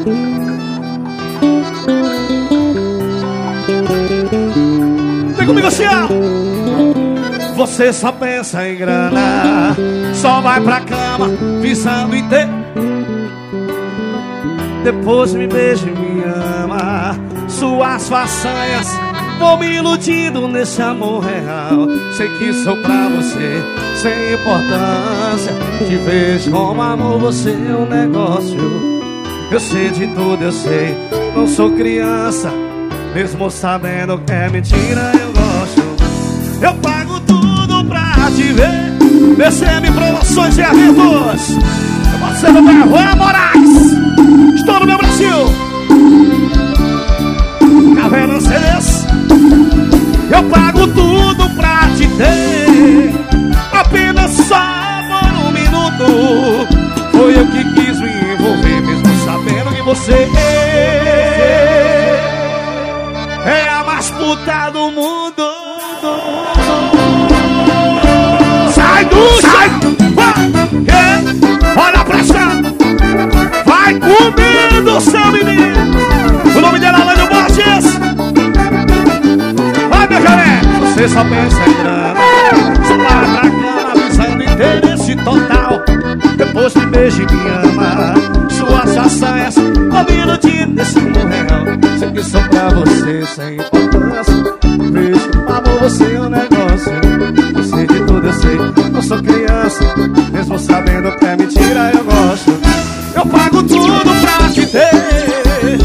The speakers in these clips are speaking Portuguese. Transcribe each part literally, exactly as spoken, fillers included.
Vem comigo assim, ó. Você só pensa em grana, só vai pra cama visando em ter. Depois me beija e me ama. Suas façanhas vou me iludindo nesse amor real. Sei que sou pra você sem importância. Te vejo como amor, você é um negócio. Eu sei de tudo, eu sei, não sou criança. Mesmo sabendo que é mentira, eu gosto. Eu pago tudo pra te ver. B C M Promoções e Eventos. Eu posso ser o meu Juan Moraes. Estou no meu Brasil. Caverna C Ds. Eu pago tudo pra te ter. Apenas só por um minuto. Foi eu que quis me envolver, mesmo sabendo que você é a mais puta do mundo. Sai do sai! É. Olha a pressão! Vai comendo, seu menino! O nome dela é Alânio Borges! Vai, meu galera! Você só pensa em grana, só vai pra cama visando interesse total. Depois me beija e me ama. Suas façanhas vou me iludir nesse mundo real. Sei que sou pra você sem importância. Vejo amor, você é um negócio. Eu sei de tudo, eu sei, não sou criança. Mesmo sabendo que é mentira, eu gosto. Eu pago tudo pra te ter.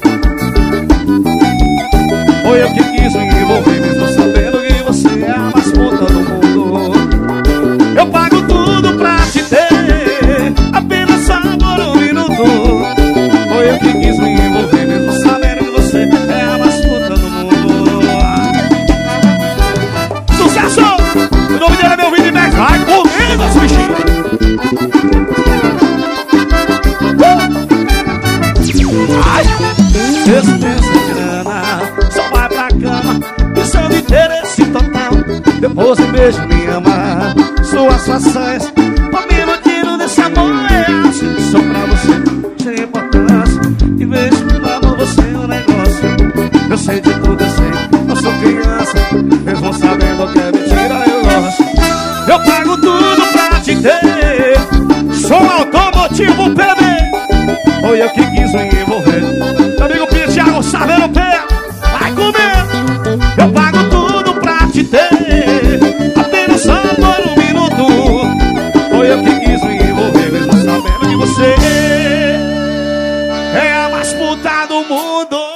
Foi eu que quis me envolver, mesmo sabendo que você é a mais puta do mundo. Eu pago tudo pra te ter. Apenas só por um minuto. Foi eu que quis me envolver, mesmo sabendo que você é a mais puta do mundo. Sucesso! O nome dele é meu vídeo, né? Vai comendo as bichinhas. Ai! Esse pensa em grana, só vai pra cama pensando em interesse total. Depois um beijo me ama. Suas façanhas vou me iludindo nesse amor real. Sou pra você sem importância. E vejo no amor, você é um negócio. Eu sei de tudo, eu sei, não sou criança. Mesmo sabendo que é mentira, eu gosto. Eu pago tudo pra te ter. Sou automotivo P B. Foi eu que quis me envolver. Meu amigo Thiago Saveiro Pé. Vai comer. Eu pago tudo pra te ter. Apenas só por um minuto. Foi eu que quis me envolver, mesmo sabendo que você é a mais puta do mundo.